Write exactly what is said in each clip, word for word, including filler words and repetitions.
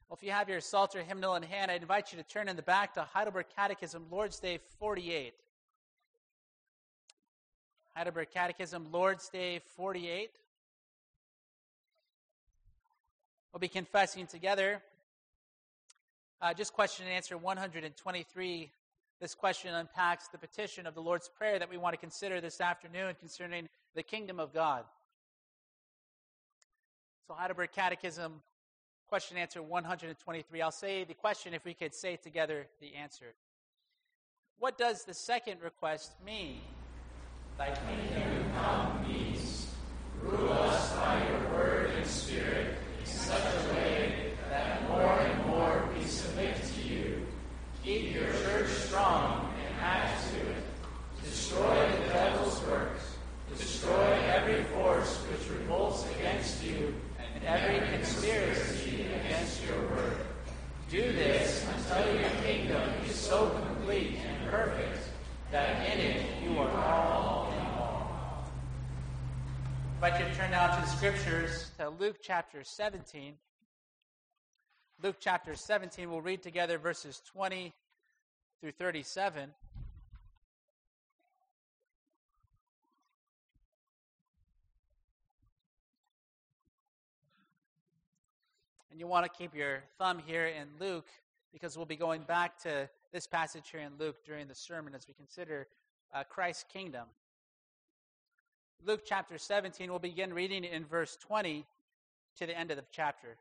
Well, if you have your Psalter hymnal in hand, I invite you to turn in the back to Heidelberg Catechism, Lord's Day forty-eight. Heidelberg Catechism, Lord's Day forty-eight. We'll be confessing together. Uh, just question and answer one hundred twenty-three. This question unpacks the petition of the Lord's Prayer that we want to consider this afternoon concerning the kingdom of God. So Heidelberg Catechism, question and answer one hundred twenty-three. I'll say the question if we could say together the answer. What does the second request mean? Thy kingdom come means, rule us by your word and spirit in such a way that more and more we submit to you. Keep your church strong and add to it. Destroy the devil's works. Destroy every force which revolts against you and every conspiracy against your word. Do this until your kingdom is so complete and perfect that in it you are all in all. I invite you to turn now to the scriptures, to Luke chapter seventeen. Luke chapter seventeen, we'll read together verses twenty through thirty-seven. And you want to keep your thumb here in Luke, because we'll be going back to this passage here in Luke during the sermon as we consider uh, Christ's kingdom. Luke chapter seventeen, we'll begin reading in verse twenty to the end of the chapter.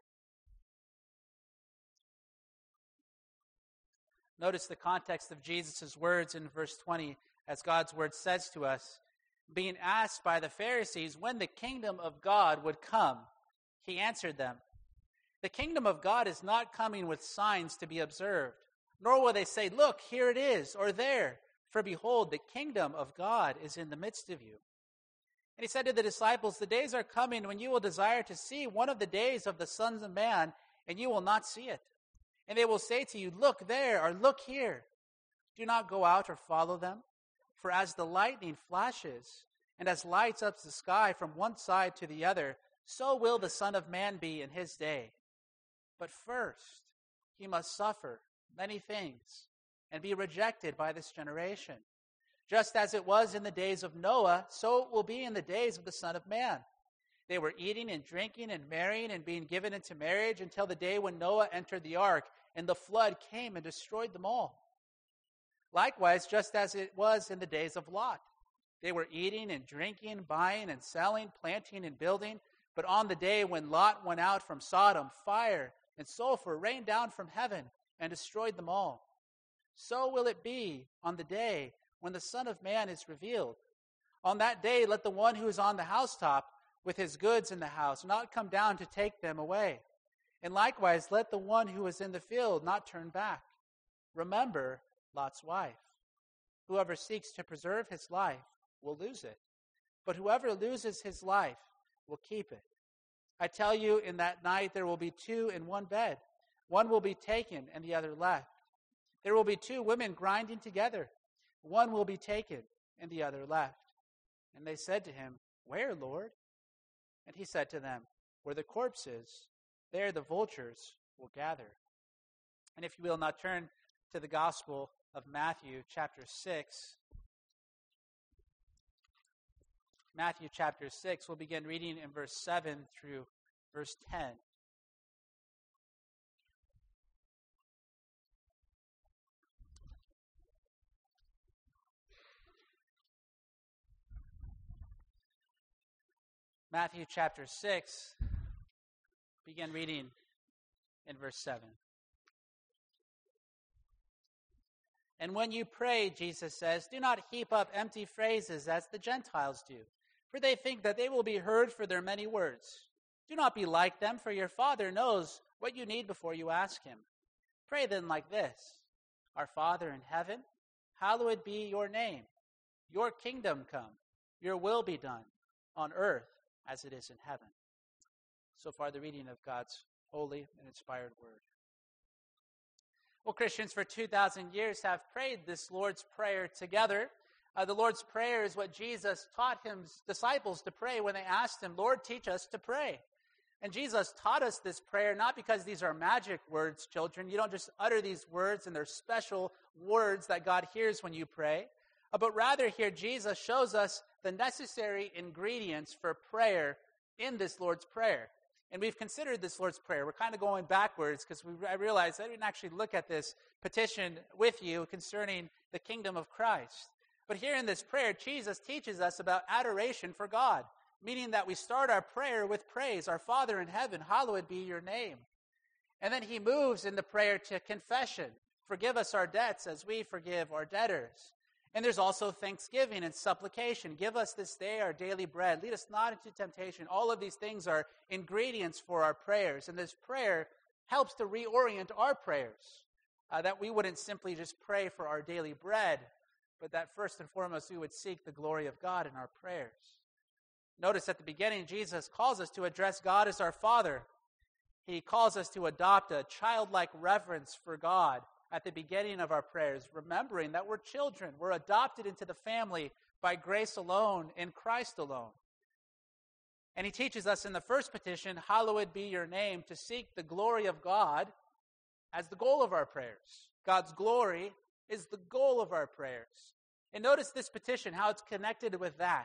Notice the context of Jesus' words in verse twenty, as God's word says to us, being asked by the Pharisees when the kingdom of God would come, he answered them, the kingdom of God is not coming with signs to be observed, nor will they say, look, here it is, or there, for behold, the kingdom of God is in the midst of you. And he said to the disciples, the days are coming when you will desire to see one of the days of the sons of man, and you will not see it. And they will say to you, look there, or look here. Do not go out or follow them. For as the lightning flashes, and as lights up the sky from one side to the other, so will the Son of Man be in his day. But first, he must suffer many things and be rejected by this generation. Just as it was in the days of Noah, so it will be in the days of the Son of Man. They were eating and drinking and marrying and being given into marriage until the day when Noah entered the ark, and the flood came and destroyed them all. Likewise, just as it was in the days of Lot. They were eating and drinking, buying and selling, planting and building. But on the day when Lot went out from Sodom, fire and sulfur rained down from heaven and destroyed them all. So will it be on the day when the Son of Man is revealed. On that day, let the one who is on the housetop with his goods in the house not come down to take them away. And likewise, let the one who is in the field not turn back. Remember Lot's wife. Whoever seeks to preserve his life will lose it, but whoever loses his life will keep it. I tell you, in that night there will be two in one bed. One will be taken and the other left. There will be two women grinding together. One will be taken and the other left. And they said to him, where, Lord? And he said to them, where the corpse is, there the vultures will gather. And if you will now turn to the Gospel of Matthew chapter six. Matthew chapter six, we'll begin reading in verse seven through verse ten. Matthew chapter six, begin reading in verse seven. And when you pray, Jesus says, do not heap up empty phrases as the Gentiles do, for they think that they will be heard for their many words. Do not be like them, for your Father knows what you need before you ask him. Pray then like this, our Father in heaven, hallowed be your name. Your kingdom come, your will be done, on earth as it is in heaven. So far, the reading of God's holy and inspired word. Well, Christians for two thousand years have prayed this Lord's Prayer together. Uh, the Lord's Prayer is what Jesus taught his disciples to pray when they asked him, Lord, teach us to pray. And Jesus taught us this prayer not because these are magic words, children. You don't just utter these words and they're special words that God hears when you pray. But rather here Jesus shows us the necessary ingredients for prayer in this Lord's Prayer. And we've considered this Lord's Prayer. We're kind of going backwards because we, I realized I didn't actually look at this petition with you concerning the kingdom of Christ. But here in this prayer, Jesus teaches us about adoration for God, meaning that we start our prayer with praise. Our Father in heaven, hallowed be your name. And then he moves in the prayer to confession. Forgive us our debts as we forgive our debtors. And there's also thanksgiving and supplication. Give us this day our daily bread. Lead us not into temptation. All of these things are ingredients for our prayers. And this prayer helps to reorient our prayers, uh, that we wouldn't simply just pray for our daily bread, but that first and foremost we would seek the glory of God in our prayers. Notice at the beginning, Jesus calls us to address God as our Father. He calls us to adopt a childlike reverence for God at the beginning of our prayers, remembering that we're children. We're adopted into the family by grace alone, in Christ alone. And he teaches us in the first petition, hallowed be your name, to seek the glory of God as the goal of our prayers. God's glory is the goal of our prayers. And notice this petition, how it's connected with that.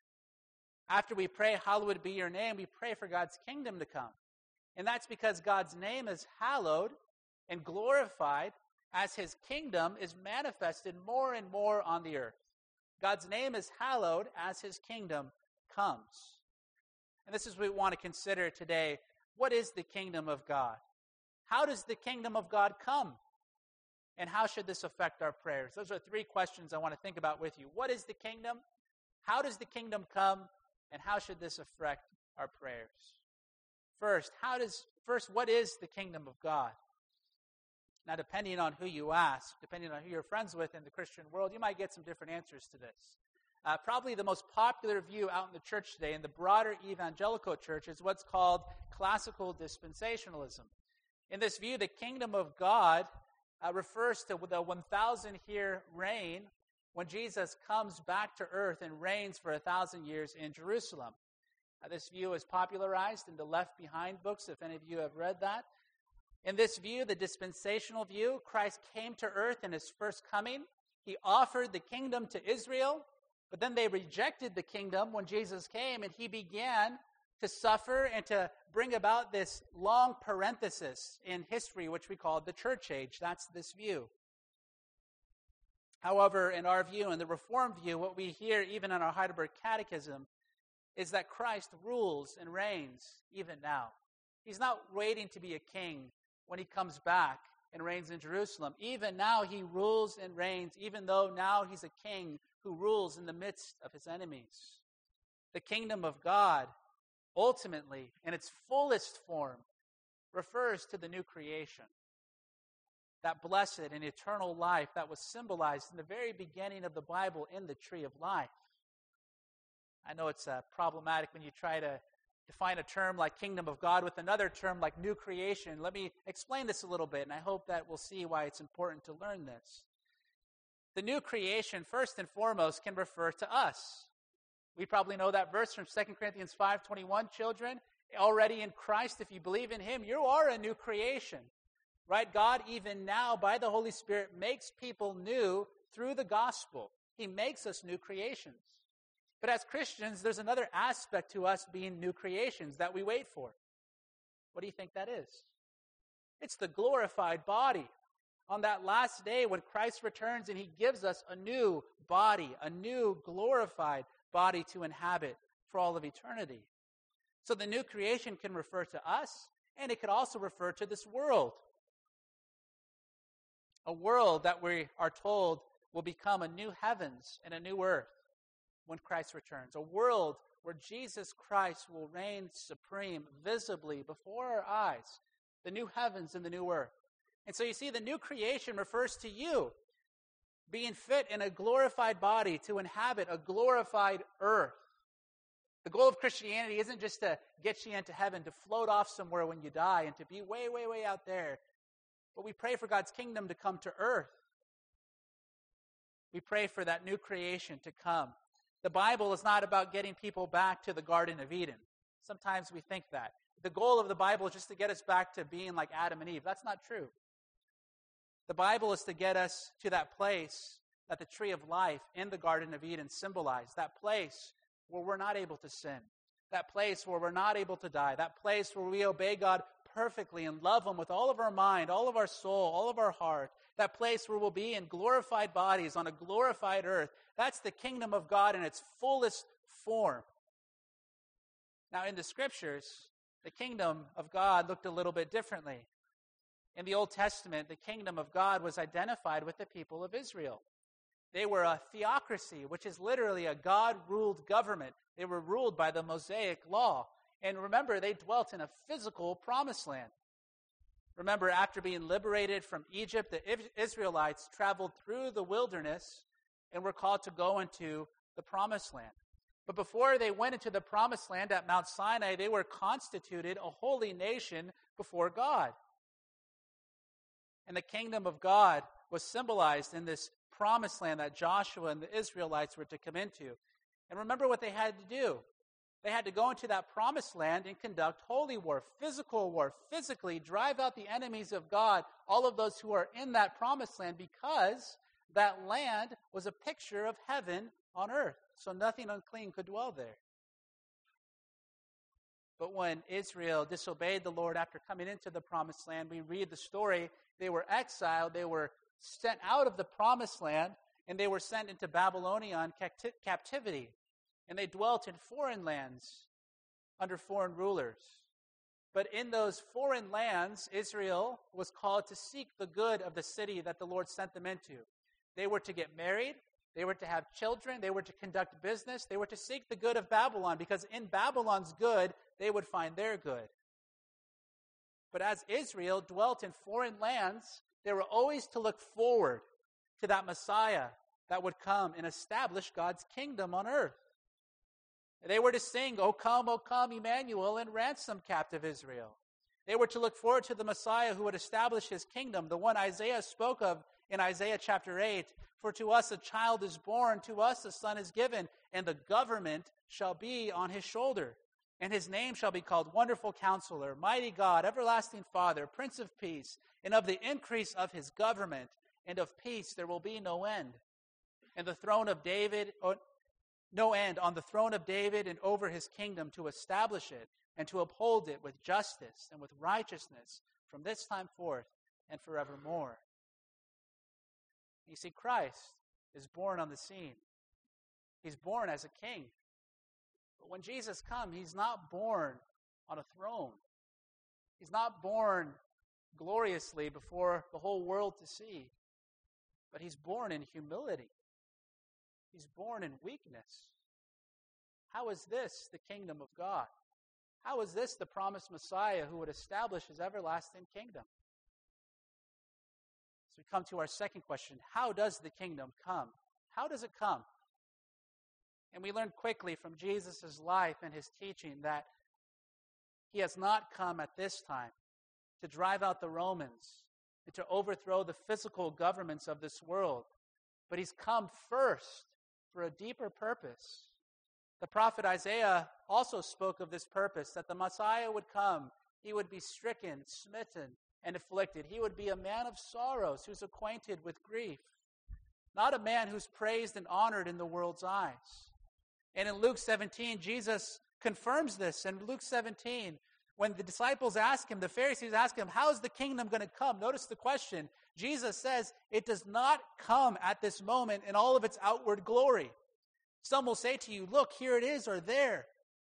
After we pray, hallowed be your name, we pray for God's kingdom to come. And that's because God's name is hallowed and glorified as his kingdom is manifested more and more on the earth. God's name is hallowed as his kingdom comes. And this is what we want to consider today. What is the kingdom of God? How does the kingdom of God come? And how should this affect our prayers? Those are three questions I want to think about with you. What is the kingdom? How does the kingdom come? And how should this affect our prayers? First, how does first what is the kingdom of God? Now, depending on who you ask, depending on who you're friends with in the Christian world, you might get some different answers to this. Uh, probably the most popular view out in the church today, in the broader evangelical church, is what's called classical dispensationalism. In this view, the kingdom of God uh, refers to the one thousand year reign when Jesus comes back to earth and reigns for a thousand years in Jerusalem. Uh, this view is popularized in the Left Behind books, if any of you have read that. In this view, the dispensational view, Christ came to earth in his first coming. He offered the kingdom to Israel, but then they rejected the kingdom when Jesus came, and he began to suffer and to bring about this long parenthesis in history, which we call the church age. That's this view. However, in our view, in the Reformed view, what we hear even in our Heidelberg Catechism is that Christ rules and reigns even now. He's not waiting to be a king when he comes back and reigns in Jerusalem. Even now he rules and reigns, even though now he's a king who rules in the midst of his enemies. The kingdom of God, ultimately, in its fullest form, refers to the new creation. That blessed and eternal life that was symbolized in the very beginning of the Bible in the tree of life. I know it's uh, problematic when you try to define a term like kingdom of God with another term like new creation. Let me explain this a little bit, and I hope that we'll see why it's important to learn this. The new creation, first and foremost, can refer to us. We probably know that verse from Second Corinthians five twenty-one, children, already in Christ, if you believe in him, you are a new creation. Right? God, even now, by the Holy Spirit, makes people new through the gospel. He makes us new creations. But as Christians, there's another aspect to us being new creations that we wait for. What do you think that is? It's the glorified body. On that last day when Christ returns and he gives us a new body, a new glorified body to inhabit for all of eternity. So the new creation can refer to us, and it could also refer to this world. A world that we are told will become a new heavens and a new earth when Christ returns. A world where Jesus Christ will reign supreme visibly before our eyes. The new heavens and the new earth. And so you see, the new creation refers to you being fit in a glorified body to inhabit a glorified earth. The goal of Christianity isn't just to get you into heaven, to float off somewhere when you die and to be way, way, way out there. But we pray for God's kingdom to come to earth. We pray for that new creation to come. The Bible is not about getting people back to the Garden of Eden. Sometimes we think that. the goal of the Bible is just to get us back to being like Adam and Eve. That's not true. The Bible is to get us to that place that the tree of life in the Garden of Eden symbolized, that place where we're not able to sin, that place where we're not able to die, that place where we obey God perfectly and love Him with all of our mind, all of our soul, all of our heart, that place where we'll be in glorified bodies on a glorified earth. That's the kingdom of God in its fullest form. Now, in the Scriptures, the kingdom of God looked a little bit differently. In the Old Testament, the kingdom of God was identified with the people of Israel. They were a theocracy, which is literally a God-ruled government. They were ruled by the Mosaic law. And remember, they dwelt in a physical promised land. Remember, after being liberated from Egypt, the Israelites traveled through the wilderness and were called to go into the promised land. But before they went into the promised land at Mount Sinai, they were constituted a holy nation before God. And the kingdom of God was symbolized in this promised land that Joshua and the Israelites were to come into. And remember what they had to do. They had to go into that promised land and conduct holy war, physical war, physically drive out the enemies of God, all of those who are in that promised land, because that land was a picture of heaven on earth. So nothing unclean could dwell there. But when Israel disobeyed the Lord after coming into the promised land, we read the story. They were exiled, they were sent out of the promised land, and they were sent into Babylonian captivity. And they dwelt in foreign lands under foreign rulers. But in those foreign lands, Israel was called to seek the good of the city that the Lord sent them into. They were to get married, they were to have children, they were to conduct business, they were to seek the good of Babylon, because in Babylon's good, they would find their good. But as Israel dwelt in foreign lands, they were always to look forward to that Messiah that would come and establish God's kingdom on earth. They were to sing, "O come, O come, Emmanuel," and ransom captive Israel. They were to look forward to the Messiah who would establish His kingdom, the one Isaiah spoke of in Isaiah chapter eight. "For to us a child is born, to us a son is given, and the government shall be on His shoulder. And His name shall be called Wonderful Counselor, Mighty God, Everlasting Father, Prince of Peace. And of the increase of His government and of peace there will be no end. And the throne of David, or, no end on the throne of David and over His kingdom, to establish it and to uphold it with justice and with righteousness from this time forth and forevermore." You see, Christ is born on the scene. He's born as a king. But when Jesus comes, He's not born on a throne. He's not born gloriously before the whole world to see. But He's born in humility. He's born in weakness. How is this the kingdom of God? How is this the promised Messiah who would establish His everlasting kingdom? So we come to our second question. How does the kingdom come? How does it come? And we learn quickly from Jesus' life and His teaching that He has not come at this time to drive out the Romans and to overthrow the physical governments of this world, but He's come first for a deeper purpose. The prophet Isaiah also spoke of this purpose, that the Messiah would come, He would be stricken, smitten, and afflicted. He would be a man of sorrows, who's acquainted with grief, not a man who's praised and honored in the world's eyes. And in Luke seventeen, Jesus confirms this. In Luke seventeen, when the disciples ask Him, the Pharisees ask Him, "How's the kingdom going to come?" Notice the question. Jesus says, it does not come at this moment in all of its outward glory. Some will say to you, "Look, here it is," or "there."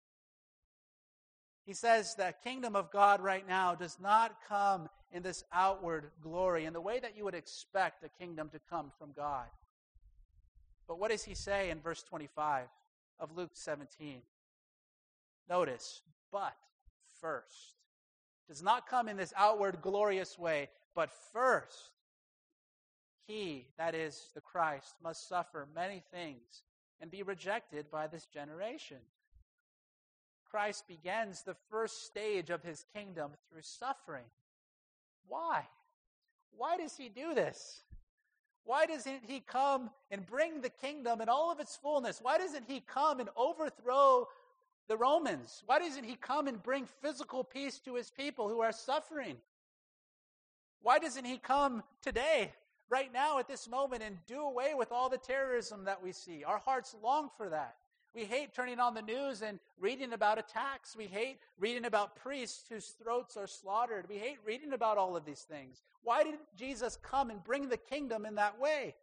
He says that kingdom of God right now does not come in this outward glory, in the way that you would expect a kingdom to come from God. But what does He say in verse twenty-five of Luke seventeen? Notice, "But first." It does not come in this outward glorious way, but first, He, that is the Christ, must suffer many things and be rejected by this generation. Christ begins the first stage of His kingdom through suffering. Why? Why does He do this? Why doesn't He come and bring the kingdom in all of its fullness? Why doesn't He come and overthrow the Romans? Why doesn't he come and bring physical peace to his people who are suffering? Why doesn't he come today, right now at this moment, and do away with all the terrorism that we see? Our hearts long for that. We hate turning on the news and reading about attacks. We hate reading about priests whose throats are slaughtered. We hate reading about all of these things. Why did Jesus come and bring the kingdom in that way?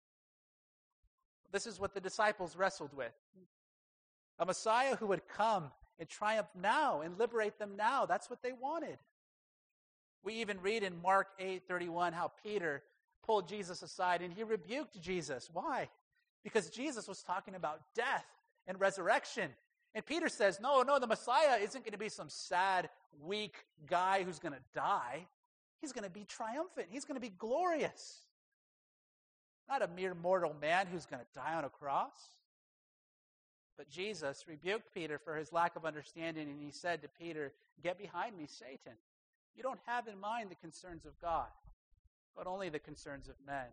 This is what the disciples wrestled with. A Messiah who would come and triumph now and liberate them now. That's what they wanted. We even read in Mark eight thirty-one how Peter pulled Jesus aside and he rebuked Jesus. Why? Because Jesus was talking about death and resurrection. And Peter says, no, no, the Messiah isn't going to be some sad, weak guy who's going to die. He's going to be triumphant. He's going to be glorious. Not a mere mortal man who's going to die on a cross. But Jesus rebuked Peter for his lack of understanding, and he said to Peter, get behind me, Satan. You don't have in mind the concerns of God, but only the concerns of men.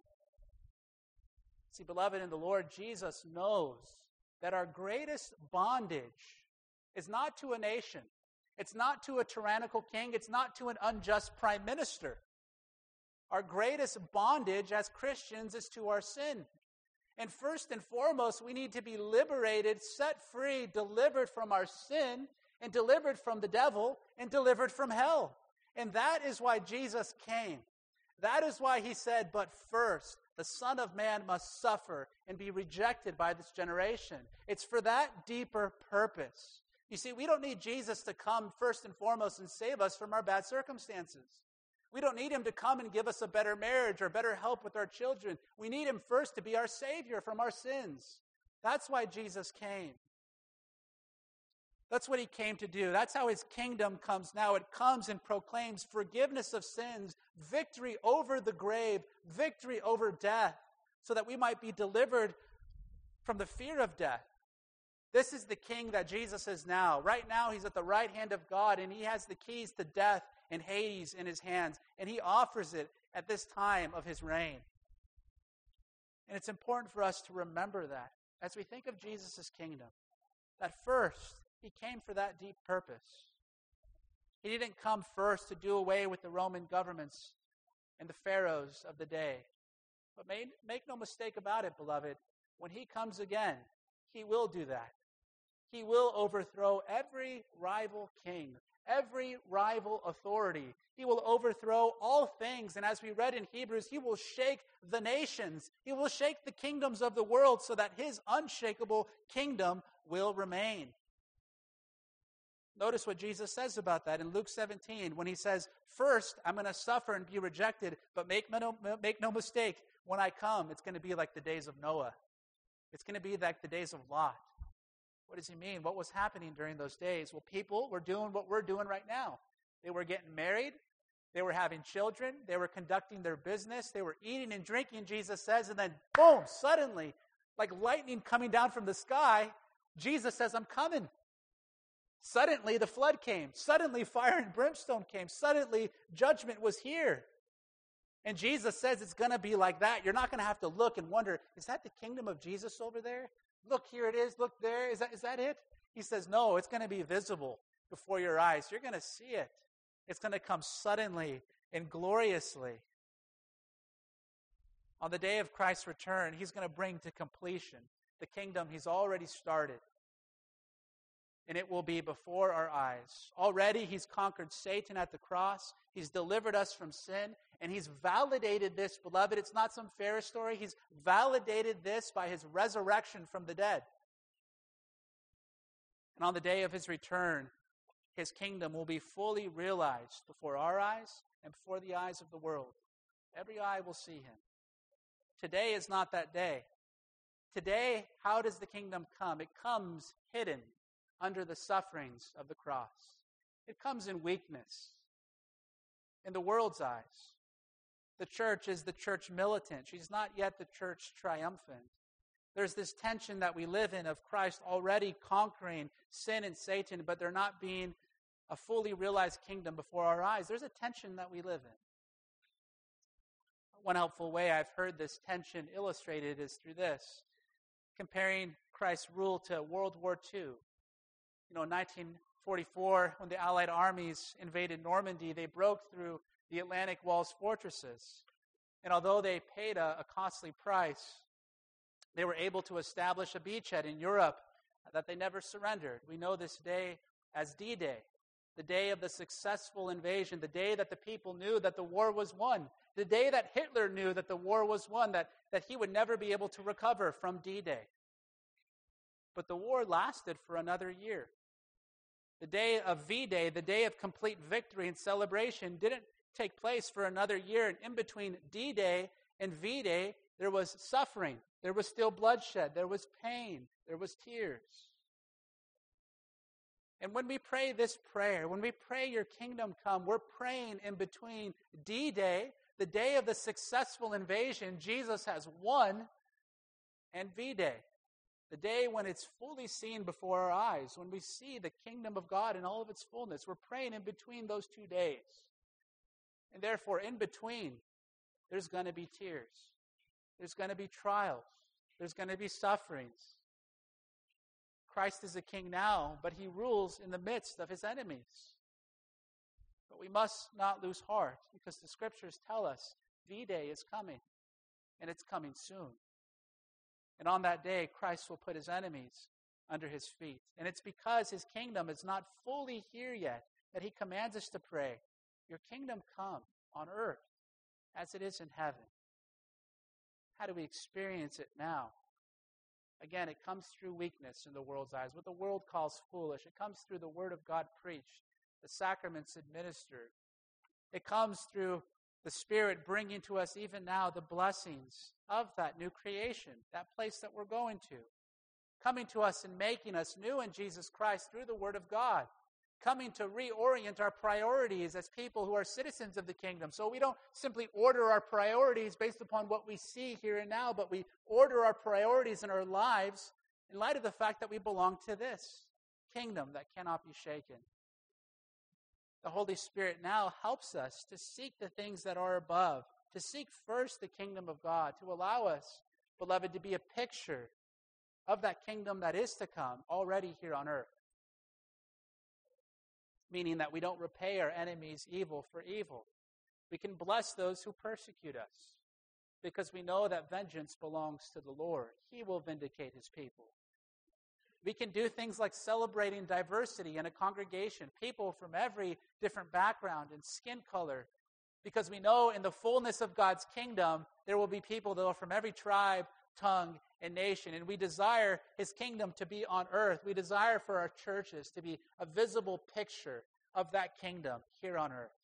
See, beloved in the Lord, Jesus knows that our greatest bondage is not to a nation. It's not to a tyrannical king. It's not to an unjust prime minister. Our greatest bondage as Christians is to our sin. And first and foremost, we need to be liberated, set free, delivered from our sin, and delivered from the devil, and delivered from hell. And that is why Jesus came. That is why he said, but first, the Son of Man must suffer and be rejected by this generation. It's for that deeper purpose. You see, we don't need Jesus to come first and foremost and save us from our bad circumstances. We don't need him to come and give us a better marriage or better help with our children. We need him first to be our Savior from our sins. That's why Jesus came. That's what he came to do. That's how his kingdom comes now. It comes and proclaims forgiveness of sins, victory over the grave, victory over death, so that we might be delivered from the fear of death. This is the king that Jesus is now. Right now, he's at the right hand of God, and he has the keys to death and Hades in his hands, and he offers it at this time of his reign. And it's important for us to remember that as we think of Jesus' kingdom, that first, he came for that deep purpose. He didn't come first to do away with the Roman governments and the pharaohs of the day. But make, make no mistake about it, beloved, when he comes again, he will do that. He will overthrow every rival king, every rival authority. He will overthrow all things. And as we read in Hebrews, he will shake the nations. He will shake the kingdoms of the world so that his unshakable kingdom will remain. Notice what Jesus says about that in Luke seventeen when he says, first, I'm going to suffer and be rejected, but make no, make no mistake, when I come, it's going to be like the days of Noah. It's going to be like the days of Lot. What does he mean? What was happening during those days? Well, people were doing what we're doing right now. They were getting married. They were having children. They were conducting their business. They were eating and drinking, Jesus says, and then boom, suddenly, like lightning coming down from the sky, Jesus says, I'm coming. Suddenly, the flood came. Suddenly, fire and brimstone came. Suddenly, judgment was here. And Jesus says it's going to be like that. You're not going to have to look and wonder, is that the kingdom of Jesus over there? Look, here it is. Look there. Is that, is that it? He says, no, it's going to be visible before your eyes. You're going to see it. It's going to come suddenly and gloriously. On the day of Christ's return, he's going to bring to completion the kingdom he's already started. And it will be before our eyes. Already he's conquered Satan at the cross. He's delivered us from sin. And he's validated this, beloved. It's not some fairy story. He's validated this by his resurrection from the dead. And on the day of his return, his kingdom will be fully realized before our eyes and before the eyes of the world. Every eye will see him. Today is not that day. Today, how does the kingdom come? It comes hidden under the sufferings of the cross. It comes in weakness. In the world's eyes, the church is the church militant. She's not yet the church triumphant. There's this tension that we live in of Christ already conquering sin and Satan, but there not being a fully realized kingdom before our eyes. There's a tension that we live in. One helpful way I've heard this tension illustrated is through this, comparing Christ's rule to World War Two. You know, in nineteen forty-four, when the Allied armies invaded Normandy, they broke through the Atlantic Wall's fortresses. And although they paid a, a costly price, they were able to establish a beachhead in Europe that they never surrendered. We know this day as D-Day, the day of the successful invasion, the day that the people knew that the war was won, the day that Hitler knew that the war was won, that, that he would never be able to recover from D-Day. But the war lasted for another year. The day of V-Day, the day of complete victory and celebration, didn't take place for another year. And in between D-Day and V-Day, there was suffering. There was still bloodshed. There was pain. There was tears. And when we pray this prayer, when we pray your kingdom come, we're praying in between D-Day, the day of the successful invasion Jesus has won, and V-Day, the day when it's fully seen before our eyes, when we see the kingdom of God in all of its fullness. We're praying in between those two days. And therefore, in between, there's going to be tears. There's going to be trials. There's going to be sufferings. Christ is a king now, but he rules in the midst of his enemies. But we must not lose heart, because the scriptures tell us V-Day is coming, and it's coming soon. And on that day, Christ will put his enemies under his feet. And it's because his kingdom is not fully here yet that he commands us to pray, your kingdom come on earth as it is in heaven. How do we experience it now? Again, it comes through weakness in the world's eyes, what the world calls foolish. It comes through the word of God preached, the sacraments administered. It comes through the Spirit bringing to us even now the blessings of that new creation, that place that we're going to. Coming to us and making us new in Jesus Christ through the Word of God. Coming to reorient our priorities as people who are citizens of the kingdom. So we don't simply order our priorities based upon what we see here and now, but we order our priorities in our lives in light of the fact that we belong to this kingdom that cannot be shaken. The Holy Spirit now helps us to seek the things that are above, to seek first the kingdom of God, to allow us, beloved, to be a picture of that kingdom that is to come already here on earth. Meaning that we don't repay our enemies evil for evil. We can bless those who persecute us, because we know that vengeance belongs to the Lord. He will vindicate his people. We can do things like celebrating diversity in a congregation, people from every different background and skin color, because we know in the fullness of God's kingdom, there will be people that are from every tribe, tongue, and nation. And we desire his kingdom to be on earth. We desire for our churches to be a visible picture of that kingdom here on earth.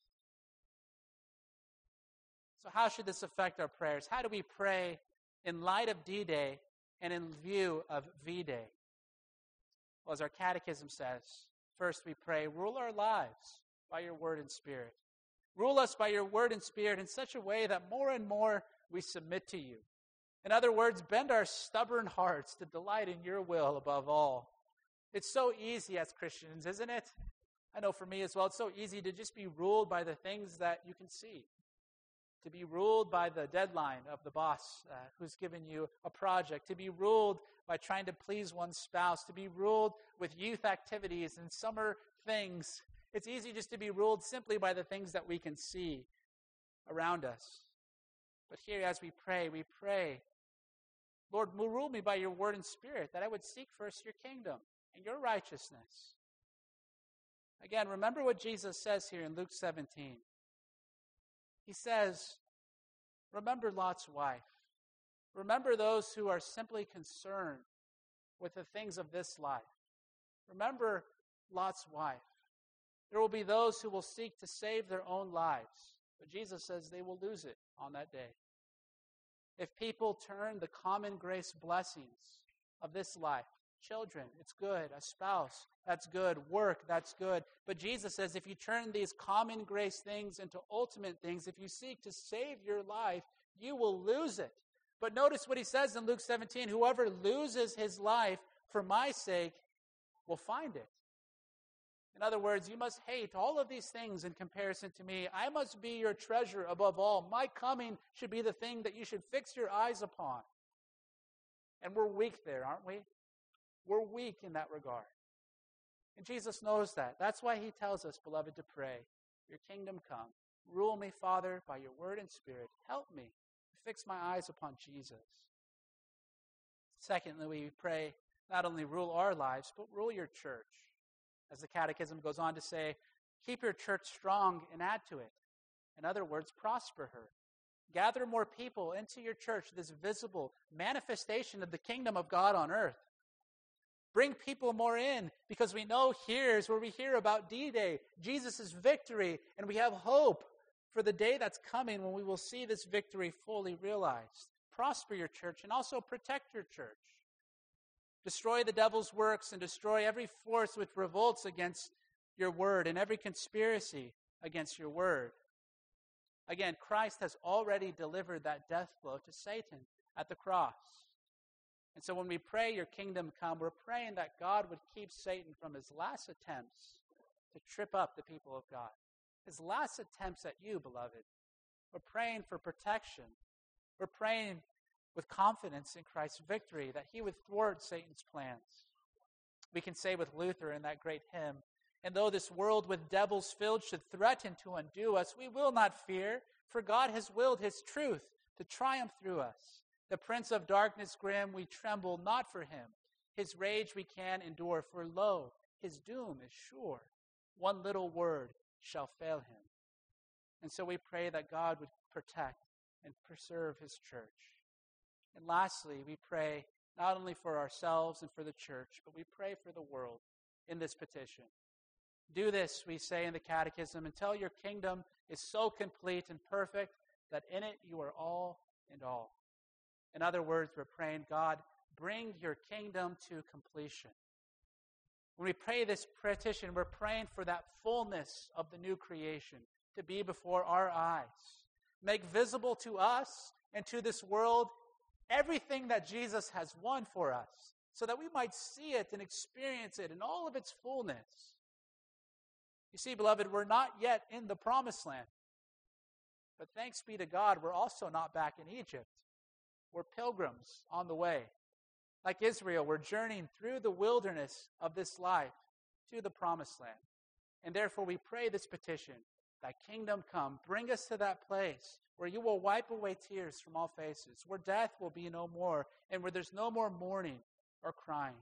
So how should this affect our prayers? How do we pray in light of D-Day and in view of V-Day? Well, as our catechism says, first we pray, rule our lives by your word and spirit. Rule us by your word and spirit in such a way that more and more we submit to you. In other words, bend our stubborn hearts to delight in your will above all. It's so easy as Christians, isn't it? I know for me as well, it's so easy to just be ruled by the things that you can see. To be ruled by the deadline of the boss uh, who's given you a project. To be ruled by trying to please one's spouse. To be ruled with youth activities and summer things. It's easy just to be ruled simply by the things that we can see around us. But here as we pray, we pray, Lord, rule me by your word and spirit, that I would seek first your kingdom and your righteousness. Again, remember what Jesus says here in Luke seventeen. He says, remember Lot's wife. Remember those who are simply concerned with the things of this life. Remember Lot's wife. There will be those who will seek to save their own lives, but Jesus says they will lose it on that day. If people turn the common grace blessings of this life, children, it's good. A spouse, that's good. Work, that's good. But Jesus says if you turn these common grace things into ultimate things, if you seek to save your life, you will lose it. But notice what he says in Luke seventeen, whoever loses his life for my sake will find it. In other words, you must hate all of these things in comparison to me. I must be your treasure above all. My coming should be the thing that you should fix your eyes upon. And we're weak there, aren't we? We're weak in that regard. And Jesus knows that. That's why he tells us, beloved, to pray, your kingdom come. Rule me, Father, by your word and spirit. Help me to fix my eyes upon Jesus. Secondly, we pray, not only rule our lives, but rule your church. As the Catechism goes on to say, keep your church strong and add to it. In other words, prosper her. Gather more people into your church, this visible manifestation of the kingdom of God on earth. Bring people more in, because we know here is where we hear about D-Day, Jesus' victory, and we have hope for the day that's coming when we will see this victory fully realized. Prosper your church and also protect your church. Destroy the devil's works and destroy every force which revolts against your word and every conspiracy against your word. Again, Christ has already delivered that death blow to Satan at the cross. And so when we pray your kingdom come, we're praying that God would keep Satan from his last attempts to trip up the people of God. His last attempts at you, beloved. We're praying for protection. We're praying with confidence in Christ's victory that he would thwart Satan's plans. We can say with Luther in that great hymn, and though this world with devils filled should threaten to undo us, we will not fear, for God has willed his truth to triumph through us. The prince of darkness grim, we tremble not for him. His rage we can endure, for lo, his doom is sure. One little word shall fail him. And so we pray that God would protect and preserve his church. And lastly, we pray not only for ourselves and for the church, but we pray for the world in this petition. Do this, we say in the Catechism, until your kingdom is so complete and perfect that in it you are all and all. In other words, we're praying, God, bring your kingdom to completion. When we pray this petition, we're praying for that fullness of the new creation to be before our eyes. Make visible to us and to this world everything that Jesus has won for us, so that we might see it and experience it in all of its fullness. You see, beloved, we're not yet in the promised land. But thanks be to God, we're also not back in Egypt. We're pilgrims on the way. Like Israel, we're journeying through the wilderness of this life to the promised land. And therefore we pray this petition, thy kingdom come, bring us to that place where you will wipe away tears from all faces, where death will be no more, and where there's no more mourning or crying.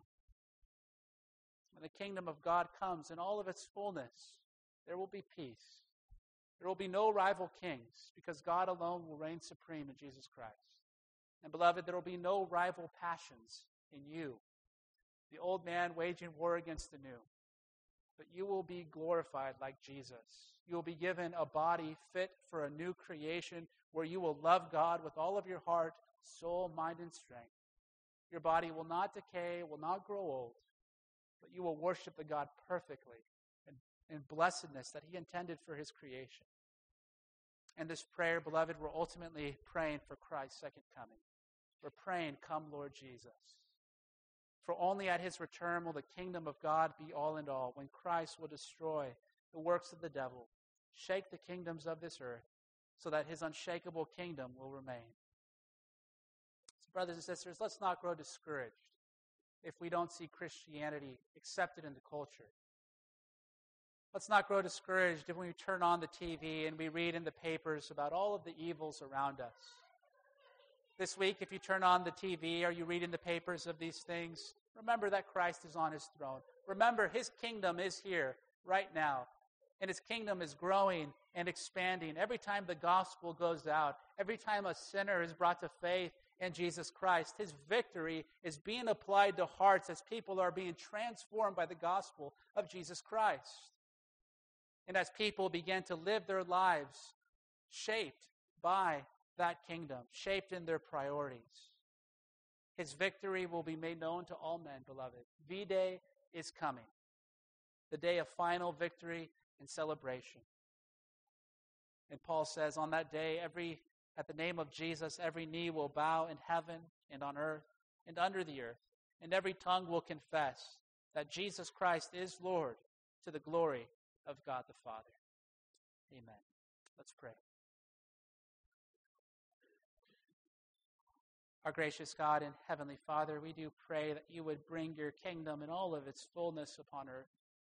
When the kingdom of God comes in all of its fullness, there will be peace. There will be no rival kings, because God alone will reign supreme in Jesus Christ. And beloved, there will be no rival passions in you, the old man waging war against the new. But you will be glorified like Jesus. You will be given a body fit for a new creation where you will love God with all of your heart, soul, mind, and strength. Your body will not decay, will not grow old, but you will worship the God perfectly and in blessedness that he intended for his creation. And this prayer, beloved, we're ultimately praying for Christ's second coming. We're praying, come, Lord Jesus. For only at his return will the kingdom of God be all in all, when Christ will destroy the works of the devil, shake the kingdoms of this earth, so that his unshakable kingdom will remain. So, brothers and sisters, let's not grow discouraged if we don't see Christianity accepted in the culture. Let's not grow discouraged if we turn on the T V and we read in the papers about all of the evils around us. This week, if you turn on the T V or you read in the papers of these things, remember that Christ is on his throne. Remember, his kingdom is here right now. And his kingdom is growing and expanding. Every time the gospel goes out, every time a sinner is brought to faith in Jesus Christ, his victory is being applied to hearts as people are being transformed by the gospel of Jesus Christ. And as people begin to live their lives shaped by that kingdom, shaped in their priorities, his victory will be made known to all men, beloved. V-Day is coming, the day of final victory and celebration. And Paul says, on that day, every at the name of Jesus, every knee will bow in heaven and on earth and under the earth, and every tongue will confess that Jesus Christ is Lord, to the glory of God the Father. Amen. Let's pray. Our gracious God and Heavenly Father, we do pray that you would bring your kingdom in all of its fullness upon earth.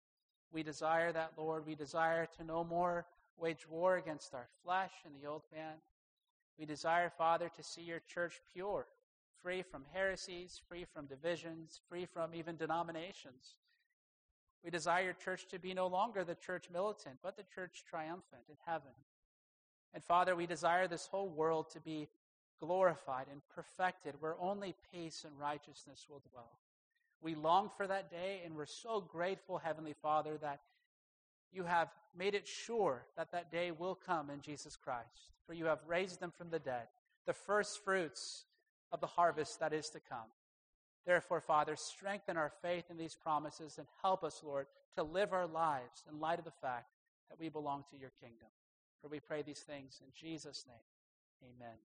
We desire that, Lord. We desire to no more wage war against our flesh and the old man. We desire, Father, to see your church pure, free from heresies, free from divisions, free from even denominations. We desire your church to be no longer the church militant, but the church triumphant in heaven. And Father, we desire this whole world to be glorified and perfected, where only peace and righteousness will dwell. We long for that day, and we're so grateful, Heavenly Father, that you have made it sure that that day will come in Jesus Christ, for you have raised them from the dead, the first fruits of the harvest that is to come. Therefore, Father, strengthen our faith in these promises and help us, Lord, to live our lives in light of the fact that we belong to your kingdom. For we pray these things in Jesus' name. Amen.